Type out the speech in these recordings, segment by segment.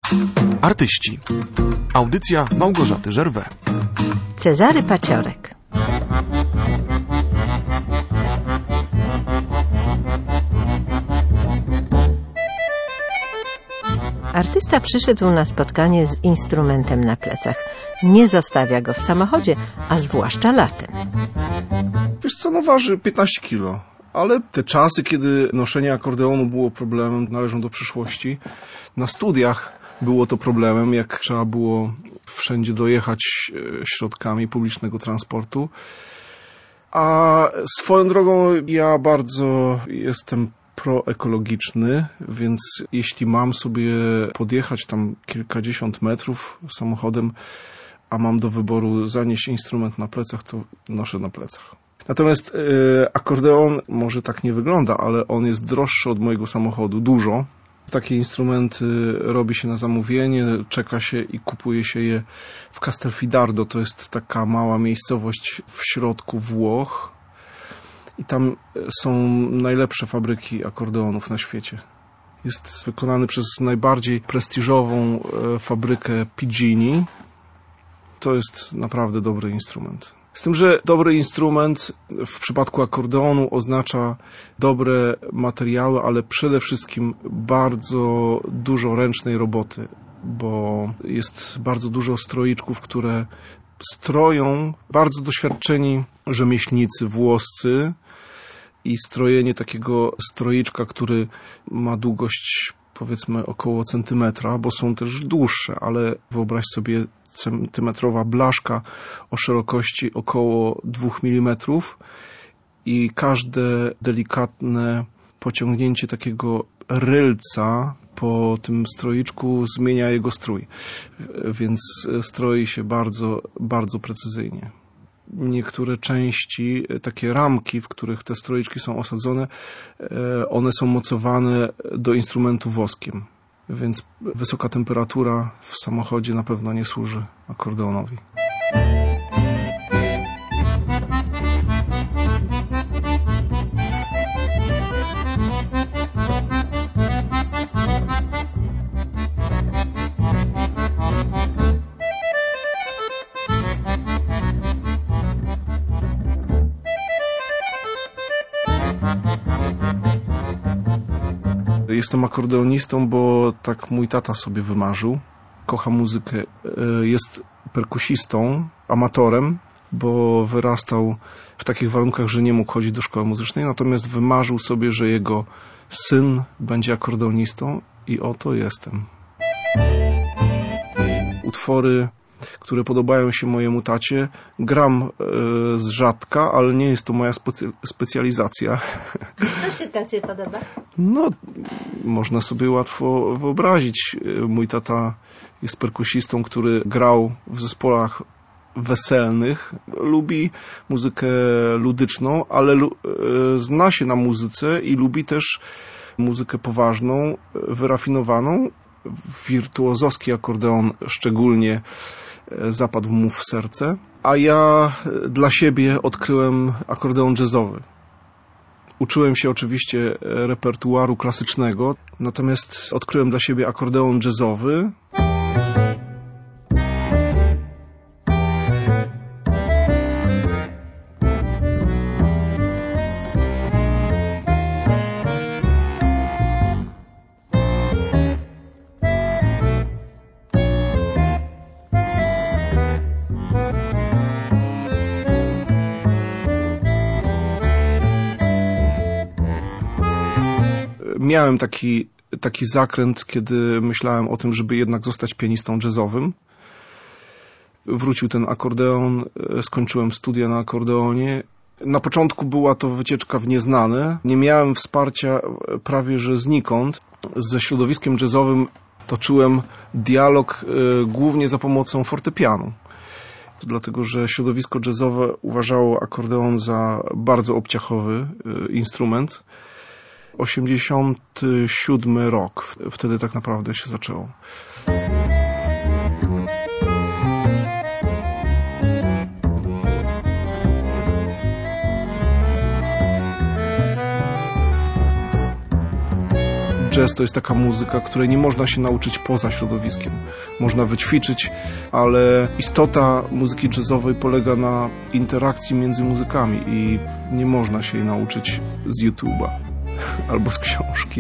Artyści. Audycja Małgorzaty Żerwę. Cezary Paciorek. Artysta przyszedł na spotkanie z instrumentem na plecach. Nie zostawia go w samochodzie, a zwłaszcza latem. Wiesz co, no waży 15 kilo. Ale te czasy, kiedy noszenie akordeonu było problemem, należą do przeszłości. Na studiach było to problemem, jak trzeba było wszędzie dojechać środkami publicznego transportu. A swoją drogą ja bardzo jestem proekologiczny, więc jeśli mam sobie podjechać tam kilkadziesiąt metrów samochodem, a mam do wyboru zanieść instrument na plecach, to noszę na plecach. Natomiast akordeon może tak nie wygląda, ale on jest droższy od mojego samochodu, dużo. Takie instrumenty robi się na zamówienie, czeka się i kupuje się je w Castelfidardo. To jest taka mała miejscowość w środku Włoch. I tam są najlepsze fabryki akordeonów na świecie. Jest wykonany przez najbardziej prestiżową fabrykę Pigini. To jest naprawdę dobry instrument. Z tym, że dobry instrument w przypadku akordeonu oznacza dobre materiały, ale przede wszystkim bardzo dużo ręcznej roboty, bo jest bardzo dużo stroiczków, które stroją bardzo doświadczeni rzemieślnicy włoscy i strojenie takiego stroiczka, który ma długość powiedzmy około centymetra, bo są też dłuższe, ale wyobraź sobie centymetrowa blaszka o szerokości około 2 mm i każde delikatne pociągnięcie takiego rylca po tym stroiczku zmienia jego strój, więc stroi się bardzo, bardzo precyzyjnie. Niektóre części, takie ramki, w których te stroiczki są osadzone, one są mocowane do instrumentu woskiem. Więc wysoka temperatura w samochodzie na pewno nie służy akordeonowi. Jestem akordeonistą, bo tak mój tata sobie wymarzył. Kocha muzykę. Jest perkusistą, amatorem, bo wyrastał w takich warunkach, że nie mógł chodzić do szkoły muzycznej. Natomiast wymarzył sobie, że jego syn będzie akordeonistą i oto jestem. Utwory, które podobają się mojemu tacie, gram z rzadka, ale nie jest to moja specjalizacja. Co się tacie podoba? No, można sobie łatwo wyobrazić. Mój tata jest perkusistą, który grał w zespołach weselnych. Lubi muzykę ludyczną, ale zna się na muzyce i lubi też muzykę poważną, wyrafinowaną. Wirtuozowski akordeon szczególnie zapadł mu w serce. A ja dla siebie odkryłem akordeon jazzowy. Uczyłem się oczywiście repertuaru klasycznego, natomiast odkryłem dla siebie akordeon jazzowy. Miałem taki zakręt, kiedy myślałem o tym, żeby jednak zostać pianistą jazzowym. Wrócił ten akordeon, skończyłem studia na akordeonie. Na początku była to wycieczka w nieznane. Nie miałem wsparcia prawie że znikąd. Ze środowiskiem jazzowym toczyłem dialog głównie za pomocą fortepianu. Dlatego, że środowisko jazzowe uważało akordeon za bardzo obciachowy instrument. 87 rok. Wtedy tak naprawdę się zaczęło. jazz to jest taka muzyka, której nie można się nauczyć poza środowiskiem. Można wyćwiczyć, ale istota muzyki jazzowej polega na interakcji między muzykami i nie można się jej nauczyć z YouTube'a albo z książki.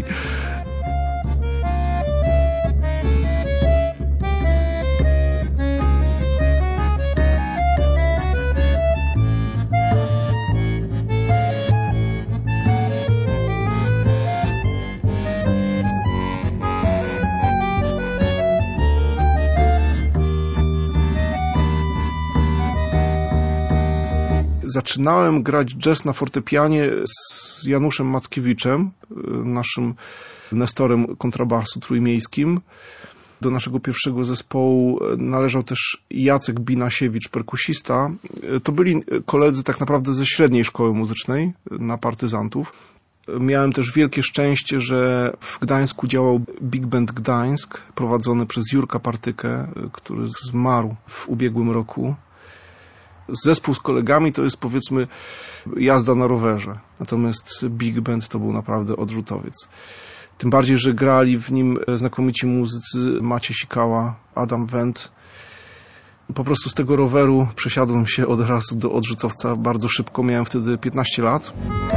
Zaczynałem grać jazz na fortepianie z Januszem Mackiewiczem, naszym nestorem kontrabasu trójmiejskim. Do naszego pierwszego zespołu należał też Jacek Binasiewicz, perkusista. To byli koledzy tak naprawdę ze średniej szkoły muzycznej na partyzantów. Miałem też wielkie szczęście, że w Gdańsku działał Big Band Gdańsk, prowadzony przez Jurka Partykę, który zmarł w ubiegłym roku. Zespół z kolegami to jest, powiedzmy, jazda na rowerze. Natomiast Big Band to był naprawdę odrzutowiec. Tym bardziej, że grali w nim znakomici muzycy Maciej Sikała, Adam Wendt. Po prostu z tego roweru przesiadłem się od razu do odrzutowca bardzo szybko. Miałem wtedy 15 lat.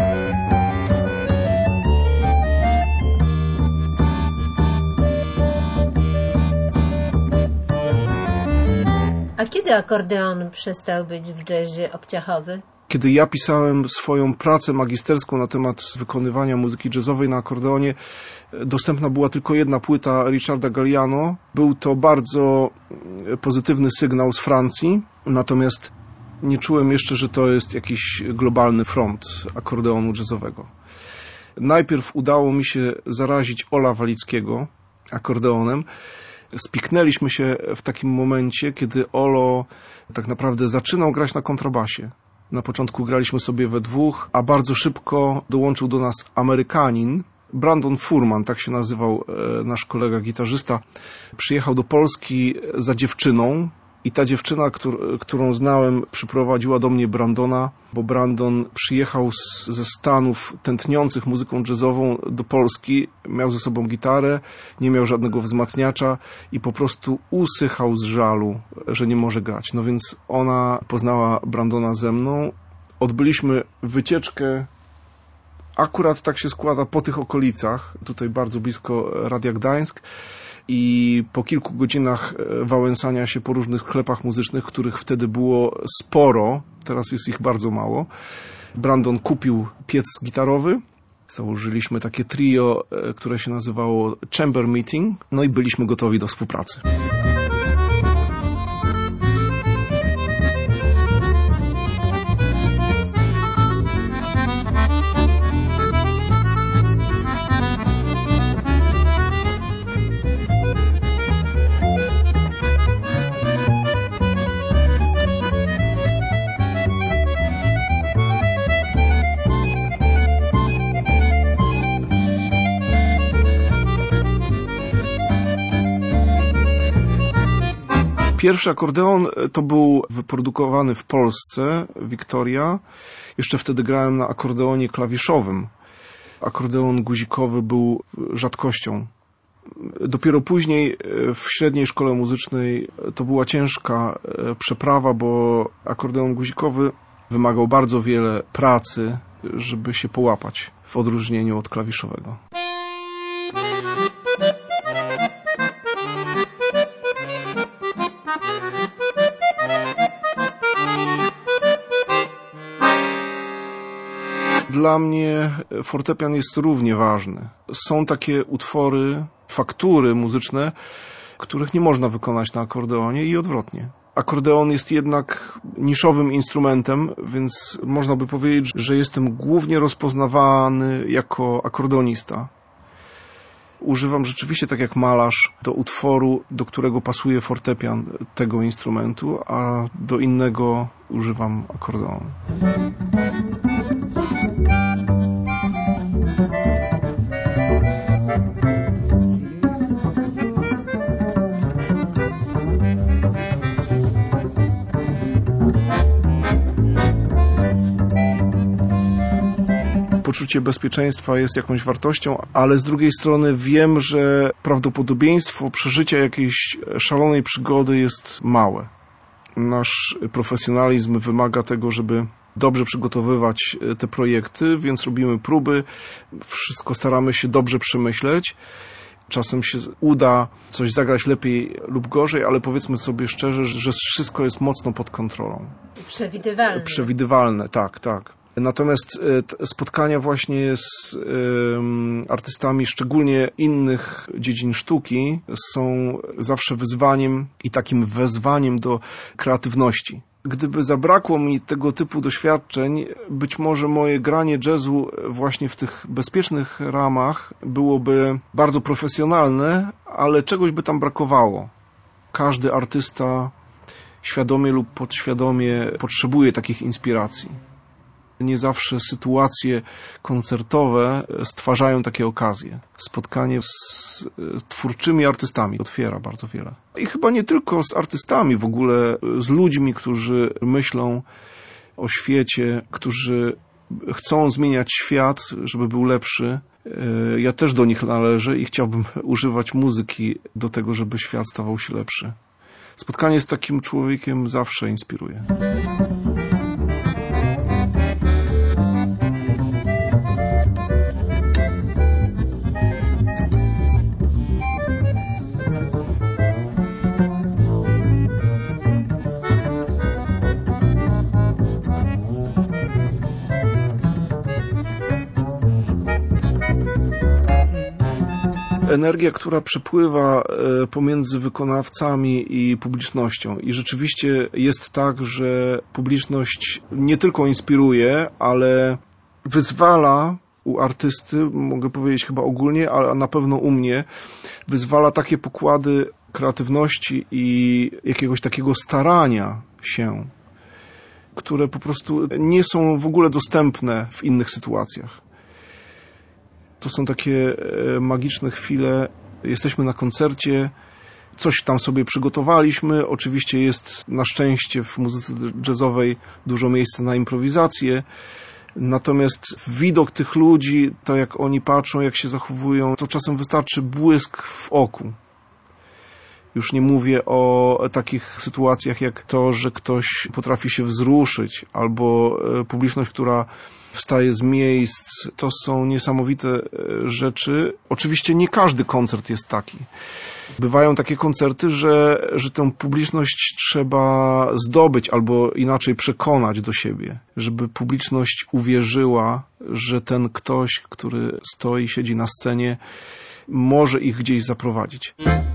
A kiedy akordeon przestał być w jazzie obciachowy? Kiedy ja pisałem swoją pracę magisterską na temat wykonywania muzyki jazzowej na akordeonie, dostępna była tylko jedna płyta Richarda Galliano. Był to bardzo pozytywny sygnał z Francji, natomiast nie czułem jeszcze, że to jest jakiś globalny front akordeonu jazzowego. Najpierw udało mi się zarazić Ola Walickiego akordeonem. Spiknęliśmy się w takim momencie, kiedy Olo tak naprawdę zaczynał grać na kontrabasie. Na początku graliśmy sobie we dwóch, a bardzo szybko dołączył do nas Amerykanin. Brandon Furman, tak się nazywał nasz kolega gitarzysta. Przyjechał do Polski za dziewczyną i ta dziewczyna, którą znałem, przyprowadziła do mnie Brandona, bo Brandon przyjechał ze Stanów tętniących muzyką jazzową do Polski, miał ze sobą gitarę, nie miał żadnego wzmacniacza i po prostu usychał z żalu, że nie może grać. No więc ona poznała Brandona ze mną. Odbyliśmy wycieczkę, akurat tak się składa, po tych okolicach, tutaj bardzo blisko Radia Gdańsk. I po kilku godzinach wałęsania się po różnych sklepach muzycznych, których wtedy było sporo, teraz jest ich bardzo mało, Brandon kupił piec gitarowy. Założyliśmy takie trio, które się nazywało Chamber Meeting, no i byliśmy gotowi do współpracy. Pierwszy akordeon to był wyprodukowany w Polsce, Victoria. Jeszcze wtedy grałem na akordeonie klawiszowym. Akordeon guzikowy był rzadkością. Dopiero później w średniej szkole muzycznej to była ciężka przeprawa, bo akordeon guzikowy wymagał bardzo wiele pracy, żeby się połapać w odróżnieniu od klawiszowego. Dla mnie fortepian jest równie ważny. Są takie utwory, faktury muzyczne, których nie można wykonać na akordeonie i odwrotnie. Akordeon jest jednak niszowym instrumentem, więc można by powiedzieć, że jestem głównie rozpoznawany jako akordeonista. Używam rzeczywiście, tak jak malarz, do utworu, do którego pasuje fortepian tego instrumentu, a do innego używam akordeonu. poczucie bezpieczeństwa jest jakąś wartością, ale z drugiej strony wiem, że prawdopodobieństwo przeżycia jakiejś szalonej przygody jest małe. Nasz profesjonalizm wymaga tego, żeby dobrze przygotowywać te projekty, więc robimy próby, wszystko staramy się dobrze przemyśleć. Czasem się uda coś zagrać lepiej lub gorzej, ale powiedzmy sobie szczerze, że wszystko jest mocno pod kontrolą. Przewidywalne. Przewidywalne, tak. Natomiast spotkania właśnie z artystami, szczególnie innych dziedzin sztuki, są zawsze wyzwaniem i takim wezwaniem do kreatywności. Gdyby zabrakło mi tego typu doświadczeń, być może moje granie jazzu właśnie w tych bezpiecznych ramach byłoby bardzo profesjonalne, ale czegoś by tam brakowało. Każdy artysta świadomie lub podświadomie potrzebuje takich inspiracji. Nie zawsze sytuacje koncertowe stwarzają takie okazje. Spotkanie z twórczymi artystami otwiera bardzo wiele. I chyba nie tylko z artystami, w ogóle z ludźmi, którzy myślą o świecie, którzy chcą zmieniać świat, żeby był lepszy. Ja też do nich należę i chciałbym używać muzyki do tego, żeby świat stawał się lepszy. Spotkanie z takim człowiekiem zawsze inspiruje. Energia, która przepływa pomiędzy wykonawcami i publicznością. I rzeczywiście jest tak, że publiczność nie tylko inspiruje, ale wyzwala u artysty, mogę powiedzieć chyba ogólnie, ale na pewno u mnie, wyzwala takie pokłady kreatywności i jakiegoś takiego starania się, które po prostu nie są w ogóle dostępne w innych sytuacjach. To są takie magiczne chwile. Jesteśmy na koncercie, coś tam sobie przygotowaliśmy. Oczywiście jest na szczęście w muzyce jazzowej dużo miejsca na improwizację. Natomiast widok tych ludzi, to jak oni patrzą, jak się zachowują, to czasem wystarczy błysk w oku. Już nie mówię o takich sytuacjach jak to, że ktoś potrafi się wzruszyć, albo publiczność, która wstaje z miejsc. To są niesamowite rzeczy. Oczywiście nie każdy koncert jest taki. Bywają takie koncerty, że tę publiczność trzeba zdobyć albo inaczej przekonać do siebie, żeby publiczność uwierzyła, że ten ktoś, który stoi, siedzi na scenie, może ich gdzieś zaprowadzić.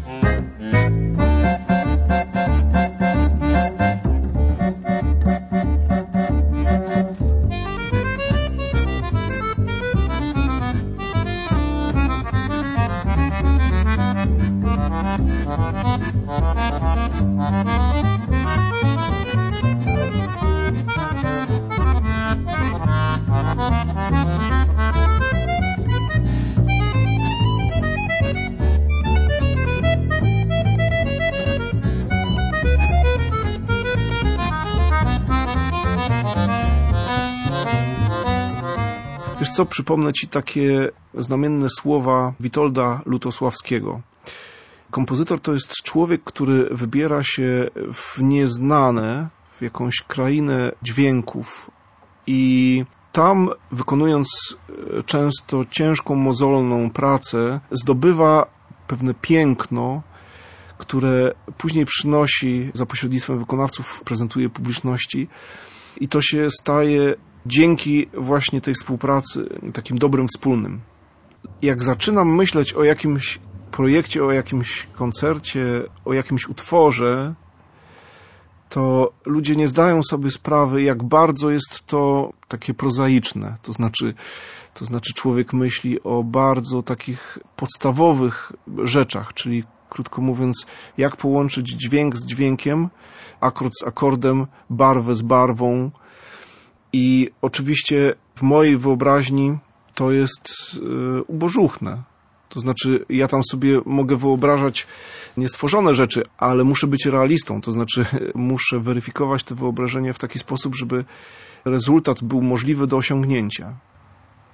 Wiesz co, przypomnę Ci takie znamienne słowa Witolda Lutosławskiego. Kompozytor to jest człowiek, który wybiera się w nieznane, w jakąś krainę dźwięków i tam, wykonując często ciężką, mozolną pracę, zdobywa pewne piękno, które później przynosi za pośrednictwem wykonawców, prezentuje publiczności i to się staje dzięki właśnie tej współpracy takim dobrem wspólnym. Jak zaczynam myśleć o jakimś projekcie, o jakimś koncercie, o jakimś utworze, to ludzie nie zdają sobie sprawy, jak bardzo jest to takie prozaiczne. To znaczy człowiek myśli o bardzo takich podstawowych rzeczach, czyli krótko mówiąc, jak połączyć dźwięk z dźwiękiem, akord z akordem, barwę z barwą. I oczywiście w mojej wyobraźni to jest ubożuchne. To znaczy ja tam sobie mogę wyobrażać niestworzone rzeczy, ale muszę być realistą. To znaczy muszę weryfikować te wyobrażenia w taki sposób, żeby rezultat był możliwy do osiągnięcia.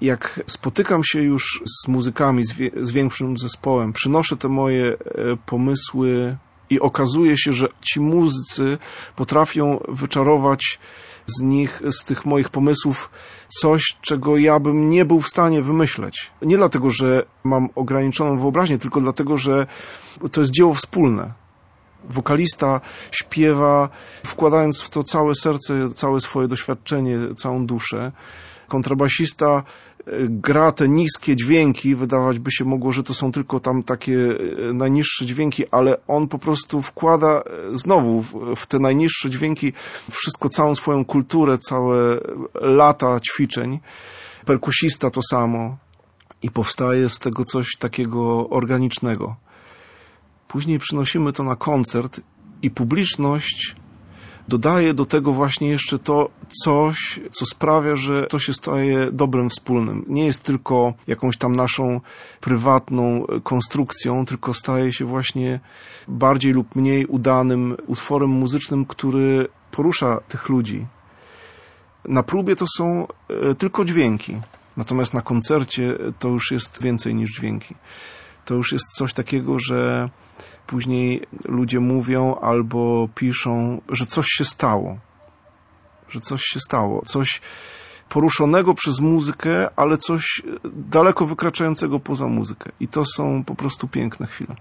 jak spotykam się już z muzykami, z większym zespołem, przynoszę te moje pomysły i okazuje się, że ci muzycy potrafią wyczarować z tych moich pomysłów coś, czego ja bym nie był w stanie wymyśleć. Nie dlatego, że mam ograniczoną wyobraźnię, tylko dlatego, że to jest dzieło wspólne. Wokalista śpiewa, wkładając w to całe serce, całe swoje doświadczenie, całą duszę. Kontrabasista gra te niskie dźwięki, wydawać by się mogło, że to są tylko tam takie najniższe dźwięki, ale on po prostu wkłada znowu w te najniższe dźwięki wszystko, całą swoją kulturę, całe lata ćwiczeń. Perkusista to samo i powstaje z tego coś takiego organicznego. Później przynosimy to na koncert i publiczność dodaje do tego właśnie jeszcze to coś, co sprawia, że to się staje dobrem wspólnym. Nie jest tylko jakąś tam naszą prywatną konstrukcją, tylko staje się właśnie bardziej lub mniej udanym utworem muzycznym, który porusza tych ludzi. Na próbie to są tylko dźwięki, natomiast na koncercie to już jest więcej niż dźwięki. To już jest coś takiego, że później ludzie mówią albo piszą, że coś się stało. Że coś się stało. Coś poruszonego przez muzykę, ale coś daleko wykraczającego poza muzykę. I to są po prostu piękne chwile.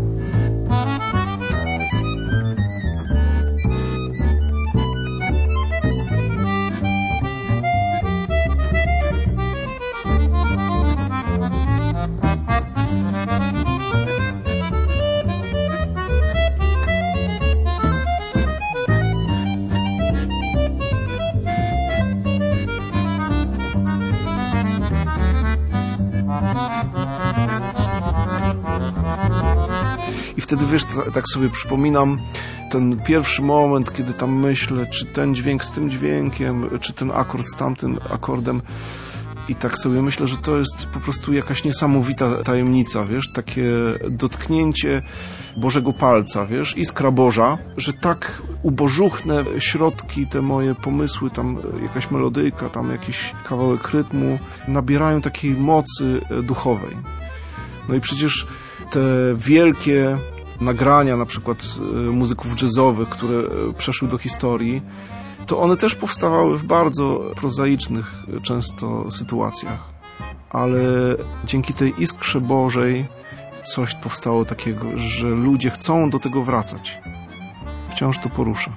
I wtedy, wiesz, tak sobie przypominam ten pierwszy moment, kiedy tam myślę, czy ten dźwięk z tym dźwiękiem, czy ten akord z tamtym akordem. I tak sobie myślę, że to jest po prostu jakaś niesamowita tajemnica, wiesz, takie dotknięcie Bożego palca, wiesz, iskra Boża, że tak ubożuchne środki, te moje pomysły, tam jakaś melodyjka, tam jakiś kawałek rytmu, nabierają takiej mocy duchowej. No i przecież te wielkie nagrania, na przykład muzyków jazzowych, które przeszły do historii, to one też powstawały w bardzo prozaicznych często sytuacjach. Ale dzięki tej iskrze Bożej coś powstało takiego, że ludzie chcą do tego wracać. Wciąż to porusza.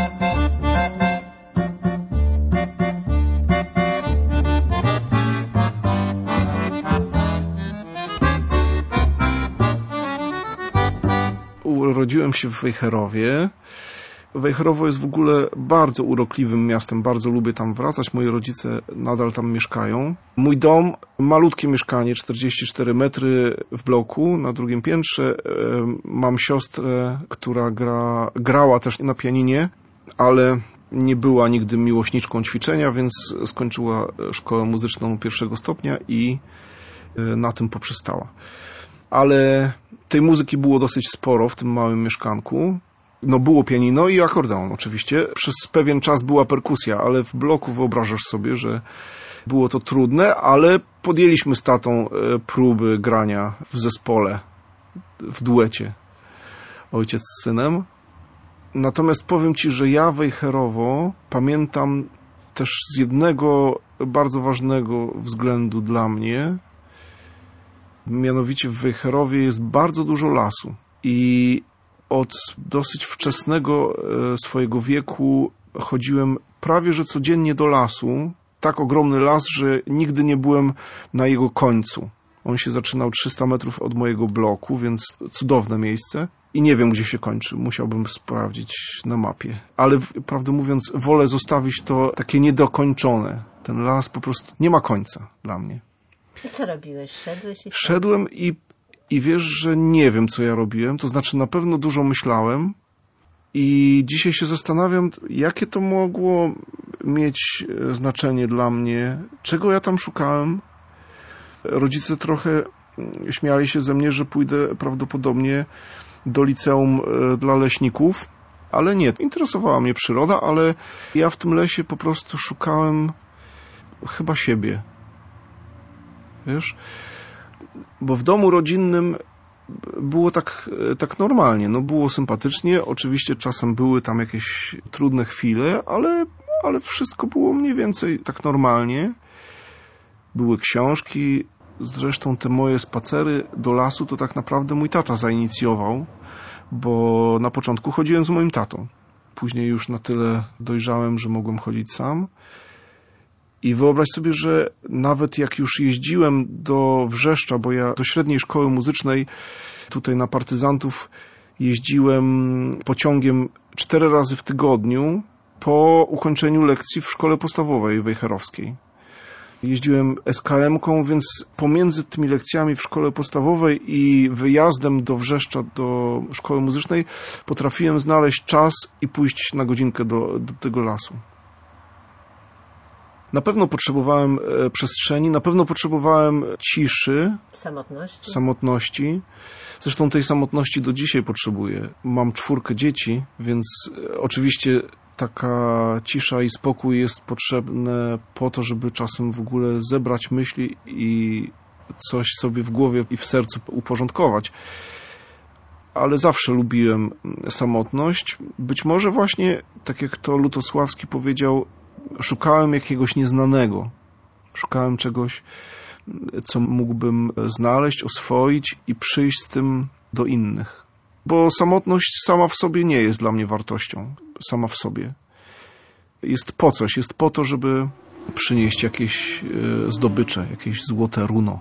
Urodziłem się w Wejherowie. Wejherowo jest w ogóle bardzo urokliwym miastem, bardzo lubię tam wracać, moi rodzice nadal tam mieszkają. Mój dom, malutkie mieszkanie, 44 metry w bloku, na drugim piętrze. Mam siostrę, która grała też na pianinie, ale nie była nigdy miłośniczką ćwiczenia, więc skończyła szkołę muzyczną pierwszego stopnia i na tym poprzestała. Ale tej muzyki było dosyć sporo w tym małym mieszkanku. No było pianino i akordeon oczywiście. Przez pewien czas była perkusja, ale w bloku wyobrażasz sobie, że było to trudne, ale podjęliśmy z tatą próby grania w zespole, w duecie, ojciec z synem. Natomiast powiem Ci, że ja Wejherowo pamiętam też z jednego bardzo ważnego względu dla mnie. Mianowicie w Wejherowie jest bardzo dużo lasu i od dosyć wczesnego swojego wieku chodziłem prawie że codziennie do lasu. Tak ogromny las, że nigdy nie byłem na jego końcu. On się zaczynał 300 metrów od mojego bloku, więc cudowne miejsce. I nie wiem, gdzie się kończy. Musiałbym sprawdzić na mapie. Ale prawdę mówiąc, wolę zostawić to takie niedokończone. Ten las po prostu nie ma końca dla mnie. I co robiłeś? Szedłem i wiesz, że nie wiem, co ja robiłem. To znaczy na pewno dużo myślałem i dzisiaj się zastanawiam, jakie to mogło mieć znaczenie dla mnie, czego ja tam szukałem. Rodzice trochę śmiali się ze mnie, że pójdę prawdopodobnie do liceum dla leśników, ale nie. Interesowała mnie przyroda, ale ja w tym lesie po prostu szukałem chyba siebie. wiesz? Bo w domu rodzinnym było tak normalnie, no było sympatycznie, oczywiście czasem były tam jakieś trudne chwile, ale wszystko było mniej więcej tak normalnie. Były książki, zresztą te moje spacery do lasu to tak naprawdę mój tata zainicjował, bo na początku chodziłem z moim tatą. Później już na tyle dojrzałem, że mogłem chodzić sam. I wyobraź sobie, że nawet jak już jeździłem do Wrzeszcza, bo ja do średniej szkoły muzycznej tutaj na partyzantów jeździłem pociągiem 4 razy w tygodniu po ukończeniu lekcji w szkole podstawowej wejherowskiej. Jeździłem SKM-ką, więc pomiędzy tymi lekcjami w szkole podstawowej i wyjazdem do Wrzeszcza, do szkoły muzycznej potrafiłem znaleźć czas i pójść na godzinkę do tego lasu. Na pewno potrzebowałem przestrzeni, na pewno potrzebowałem ciszy, samotności. Zresztą tej samotności do dzisiaj potrzebuję. Mam 4 dzieci, więc oczywiście taka cisza i spokój jest potrzebne po to, żeby czasem w ogóle zebrać myśli i coś sobie w głowie i w sercu uporządkować. Ale zawsze lubiłem samotność. Być może właśnie, tak jak to Lutosławski powiedział, szukałem jakiegoś nieznanego. Szukałem czegoś, co mógłbym znaleźć, oswoić i przyjść z tym do innych. Bo samotność sama w sobie nie jest dla mnie wartością. Sama w sobie. Jest po coś. Jest po to, żeby przynieść jakieś zdobycze, jakieś złote runo.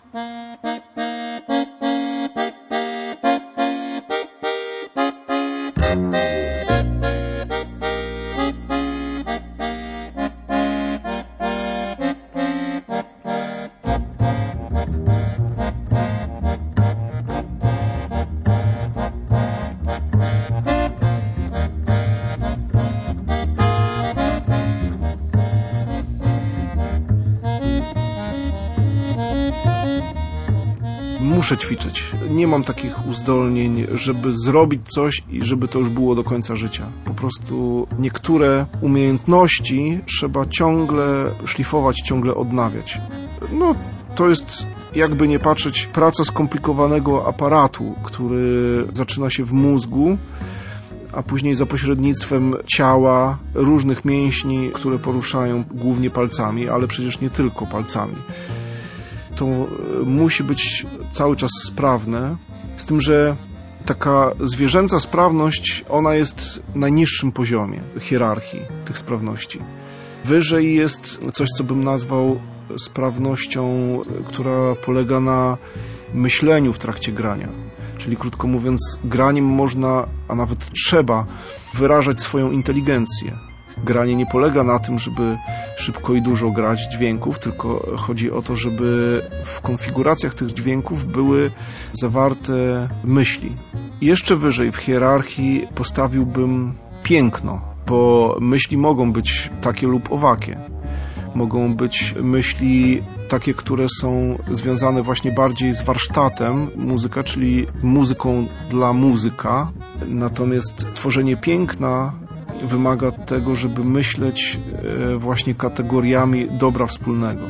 Muszę ćwiczyć. Nie mam takich uzdolnień, żeby zrobić coś i żeby to już było do końca życia. Po prostu niektóre umiejętności trzeba ciągle szlifować, ciągle odnawiać. No, to jest, jakby nie patrzeć, praca skomplikowanego aparatu, który zaczyna się w mózgu, a później za pośrednictwem ciała, różnych mięśni, które poruszają głównie palcami, ale przecież nie tylko palcami. To musi być cały czas sprawne, z tym, że taka zwierzęca sprawność, ona jest na najniższym poziomie hierarchii tych sprawności. Wyżej jest coś, co bym nazwał sprawnością, która polega na myśleniu w trakcie grania. Czyli krótko mówiąc, graniem można, a nawet trzeba wyrażać swoją inteligencję. Granie nie polega na tym, żeby szybko i dużo grać dźwięków, tylko chodzi o to, żeby w konfiguracjach tych dźwięków były zawarte myśli. Jeszcze wyżej w hierarchii postawiłbym piękno, bo myśli mogą być takie lub owakie. Mogą być myśli takie, które są związane właśnie bardziej z warsztatem muzyka, czyli muzyką dla muzyka. Natomiast tworzenie piękna wymaga tego, żeby myśleć właśnie kategoriami dobra wspólnego.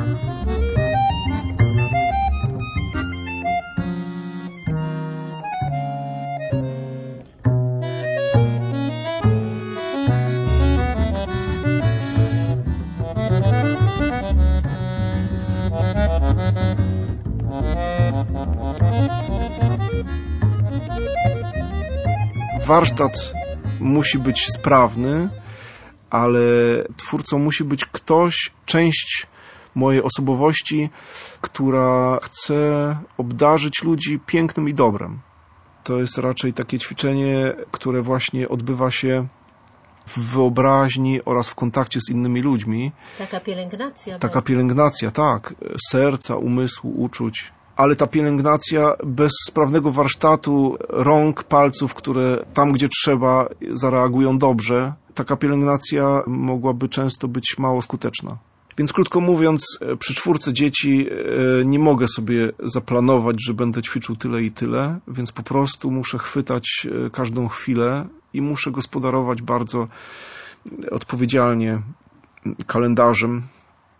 Warsztat musi być sprawny, ale twórcą musi być ktoś, część mojej osobowości, która chce obdarzyć ludzi pięknym i dobrem. To jest raczej takie ćwiczenie, które właśnie odbywa się w wyobraźni oraz w kontakcie z innymi ludźmi. Taka pielęgnacja. Taka pielęgnacja, tak. Serca, umysłu, uczuć. Ale ta pielęgnacja bez sprawnego warsztatu, rąk, palców, które tam, gdzie trzeba, zareagują dobrze, taka pielęgnacja mogłaby często być mało skuteczna. Więc krótko mówiąc, przy 4 dzieci nie mogę sobie zaplanować, że będę ćwiczył tyle i tyle, więc po prostu muszę chwytać każdą chwilę i muszę gospodarować bardzo odpowiedzialnie kalendarzem.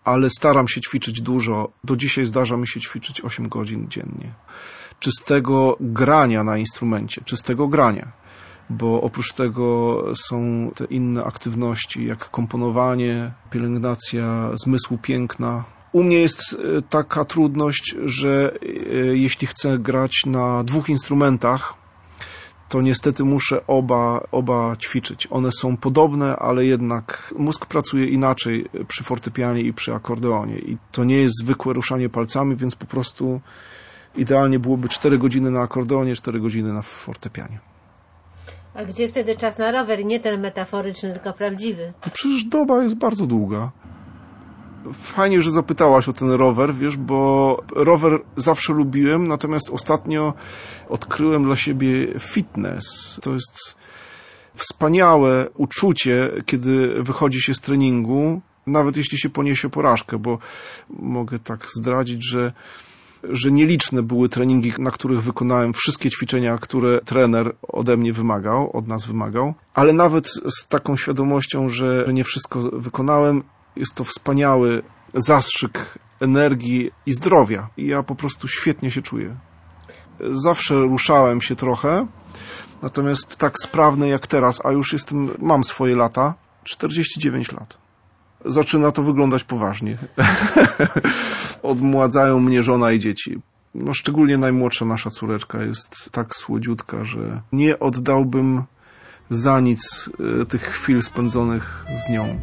ale staram się ćwiczyć dużo. Do dzisiaj zdarza mi się ćwiczyć 8 godzin dziennie. Czystego grania na instrumencie, czystego grania. Bo oprócz tego są te inne aktywności, jak komponowanie, pielęgnacja zmysłu piękna. U mnie jest taka trudność, że jeśli chcę grać na 2 instrumentach, to niestety muszę oba ćwiczyć. One są podobne, ale jednak mózg pracuje inaczej przy fortepianie i przy akordeonie. I to nie jest zwykłe ruszanie palcami, więc po prostu idealnie byłoby 4 godziny na akordeonie, 4 godziny na fortepianie. A gdzie wtedy czas na rower? Nie ten metaforyczny, tylko prawdziwy. Przecież doba jest bardzo długa. Fajnie, że zapytałaś o ten rower, wiesz, bo rower zawsze lubiłem, natomiast ostatnio odkryłem dla siebie fitness. To jest wspaniałe uczucie, kiedy wychodzi się z treningu, nawet jeśli się poniesie porażkę, bo mogę tak zdradzić, że nieliczne były treningi, na których wykonałem wszystkie ćwiczenia, które trener ode mnie wymagał, od nas wymagał, ale nawet z taką świadomością, że nie wszystko wykonałem, jest to wspaniały zastrzyk energii i zdrowia. I ja po prostu świetnie się czuję. Zawsze ruszałem się trochę, natomiast tak sprawny jak teraz, a już mam swoje lata, 49 lat. Zaczyna to wyglądać poważnie. Odmładzają mnie żona i dzieci. No, szczególnie najmłodsza nasza córeczka jest tak słodziutka, że nie oddałbym za nic tych chwil spędzonych z nią.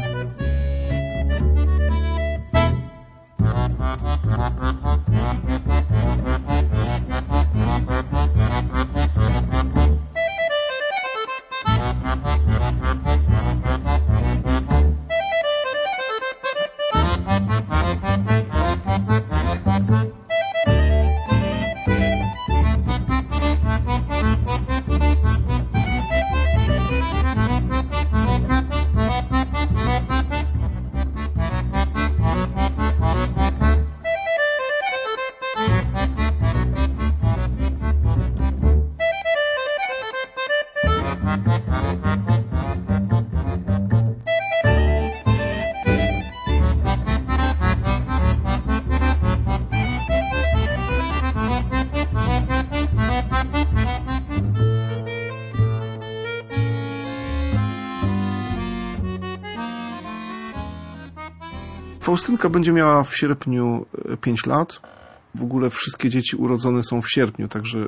Faustynka będzie miała w sierpniu 5 lat. W ogóle wszystkie dzieci urodzone są w sierpniu, także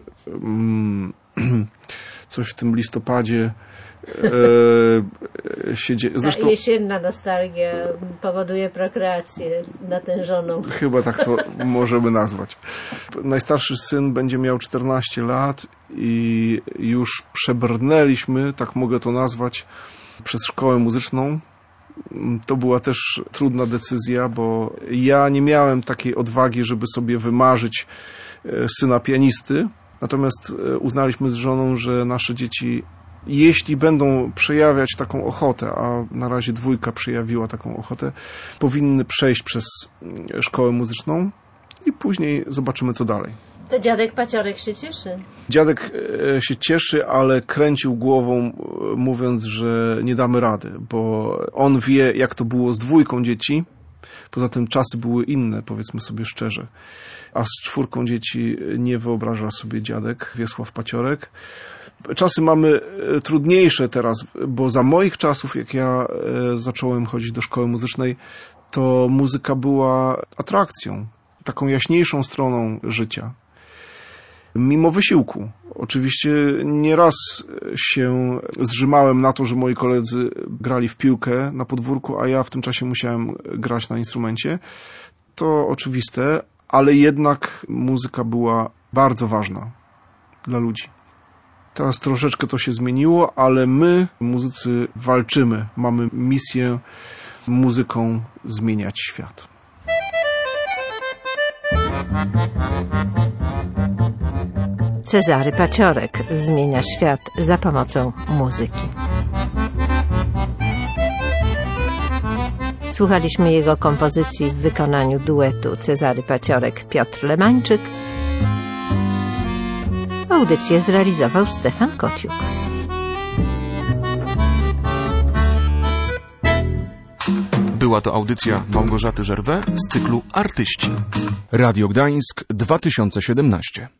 coś w tym listopadzie się dzieje. Zresztą ta jesienna nostalgia powoduje prokreację natężoną. Chyba tak to możemy nazwać. Najstarszy syn będzie miał 14 lat i już przebrnęliśmy, tak mogę to nazwać, przez szkołę muzyczną. To była też trudna decyzja, bo ja nie miałem takiej odwagi, żeby sobie wymarzyć syna pianisty. Natomiast uznaliśmy z żoną, że nasze dzieci, jeśli będą przejawiać taką ochotę, a na razie 2 przejawiła taką ochotę, powinny przejść przez szkołę muzyczną i później zobaczymy, co dalej. To dziadek Paciorek się cieszy. Dziadek się cieszy, ale kręcił głową, mówiąc, że nie damy rady, bo on wie, jak to było z 2 dzieci. Poza tym czasy były inne, powiedzmy sobie szczerze. A z 4 dzieci nie wyobraża sobie dziadek Wiesław Paciorek. Czasy mamy trudniejsze teraz, bo za moich czasów, jak ja zacząłem chodzić do szkoły muzycznej, to muzyka była atrakcją, taką jaśniejszą stroną życia. Mimo wysiłku. Oczywiście nieraz się zrzymałem na to, że moi koledzy grali w piłkę na podwórku, a ja w tym czasie musiałem grać na instrumencie. To oczywiste, ale jednak muzyka była bardzo ważna dla ludzi. Teraz troszeczkę to się zmieniło, ale my, muzycy, walczymy. Mamy misję muzyką zmieniać świat. Cezary Paciorek zmienia świat za pomocą muzyki. Słuchaliśmy jego kompozycji w wykonaniu duetu Cezary Paciorek-Piotr Lemańczyk. Audycję zrealizował Stefan Kociuk. Była to audycja Małgorzaty Żerwę z cyklu Artyści. Radio Gdańsk 2017.